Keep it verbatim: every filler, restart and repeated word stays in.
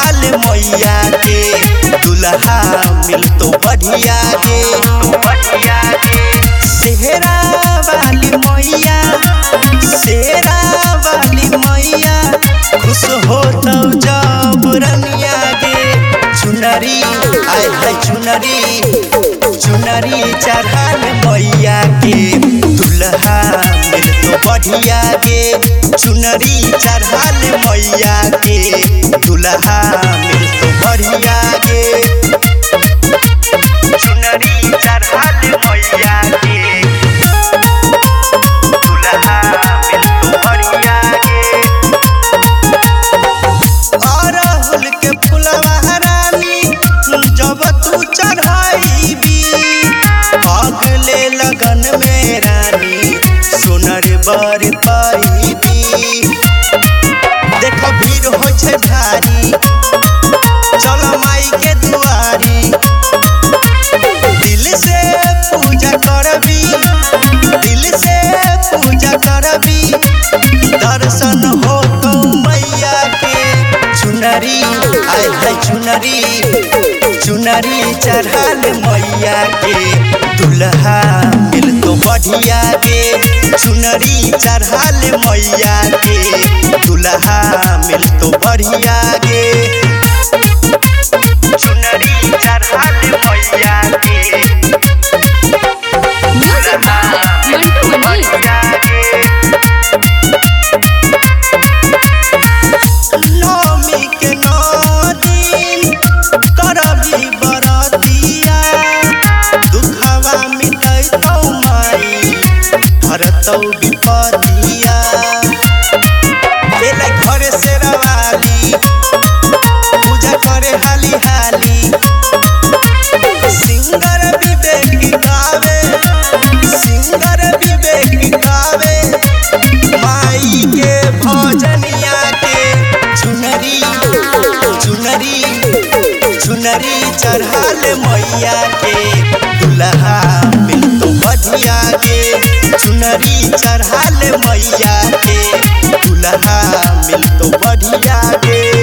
चढ़ाल मैया के दुल्हा मिल तो बढ़िया गे सेहरा वाली मैया शेरा वाली मैया खुश हो तो जब रनिया गे चुनरी आय हाय चुनरी चुनरी चढ़ाल मैया के दुल्हा मिल तो बढ़िया गे चुनरी चढ़ाल मैया के दुल्हा मिल तो बढ़िया गे चुनरी चढ़ाल मैया के दुल्हा मिल तो बढ़िया गे अरहुल के फुलवा रानी जब तू चढ़ाईबी अगले लगन में रानी सोनर बर पाईबी देख भीड़ हो छे भारी चल माई के दुआरी दिल से पूजा करबी दिल से पूजा करबी दर्शन हो तो मैया के चुनरी आय हाय चुनरी चुनरी चढ़ाल मैया के दुल्हा मिल तो बढ़िया गे चुनरी चढ़ाल मैया के दुल्हा मिल तो बढ़िया गे चुनरी चढ़ाल मैया के दुल्हा मिल तो बढ़िया गे नौमी के नौ दिन करबी बरतिया दुखवा मिटै तो माई हरतौ विपतिया बेला घर से रवाली पूजा करे हाली हाली सिंगर विवेक गावे सिंगर विवेक गावे माई के भजनिया के चुनरी चुनरी चुनरी चढ़ाल मैया के दुल्हा मिल तो बढ़िया गे चुनरी चढ़ाल मैया के दुल्हा मिल तो बढ़िया गे।